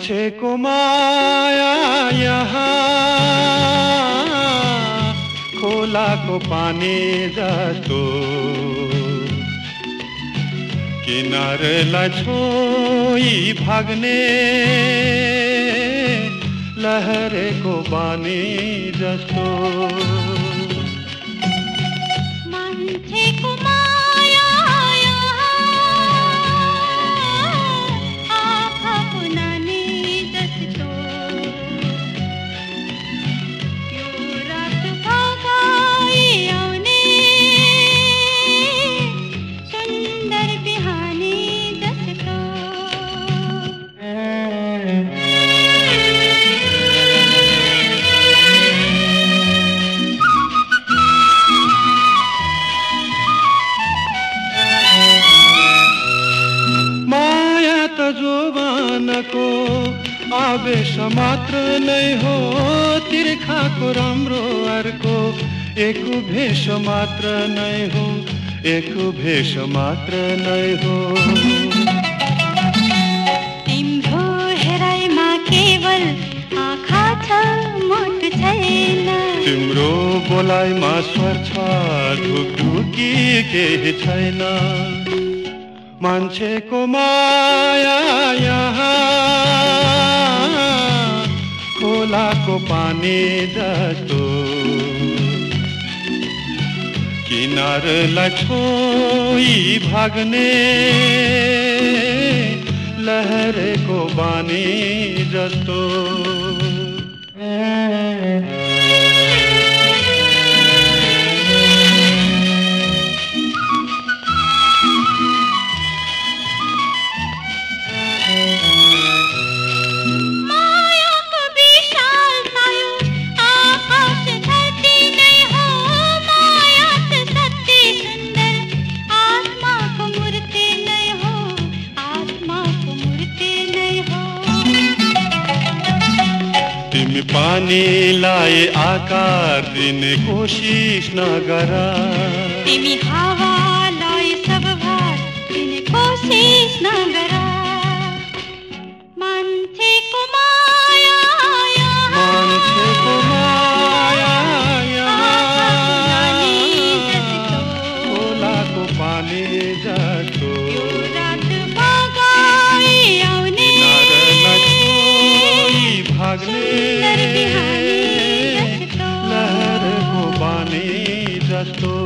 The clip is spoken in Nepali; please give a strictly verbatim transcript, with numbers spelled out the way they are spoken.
मान्छेको माया यहाँ खोलाको पानी जस्तो किनारलाई छोई भाग्ने लहरेको बानी जस्तो मान्छेको माया आँखाको नानी जस्तो यो रात भगाई आउने सुन्दर बिहानी जस्तो जोवानको आवेश मात्र नै हो तिर्खाको राम्रो अर्को एक भेष मात्र नै हो एक भेष मात्र नै हो तिम्रो हेराइमा केवल आँखा छ मुटु छैन तिम्रो बोलाइमा स्वर छ ढुकढुकी केही छैन मान्छेको माया यहाँ खोलाको पानी जस्तो किनारलाई छोई भाग्ने लहरेको बानी जस्तो तिमी पानीलाई आकार दिने कोशिश नगर तिमी हावालाई सब भार दिने कोशिश नगर मान्छेको माया मान्छेको माया खोलाको पानी जस्तो यो रात भगाई आउने भाग्ने लहरको बानी जस्तो